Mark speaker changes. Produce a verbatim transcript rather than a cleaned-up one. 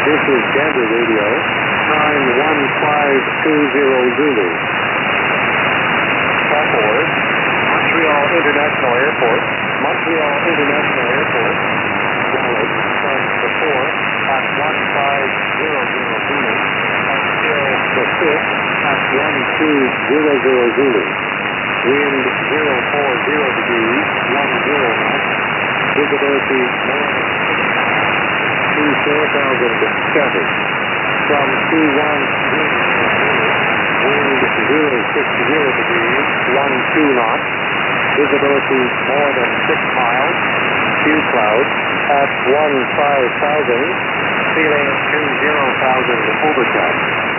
Speaker 1: This is Gander Radio, nine one five two zero Zulu. Call forward, Montreal International Airport, Montreal International Airport, Dallas from the four at one five zero zero Zulu, until the fifth at one two zero zero Zulu. Wind zero four zero degrees, one zero knots, visibility more than to four thousand seven. From two one zero zero, wind zero six zero degrees, one two knots, visibility more than six miles, few clouds, at one five thousand, feeling two zero thousand overcast.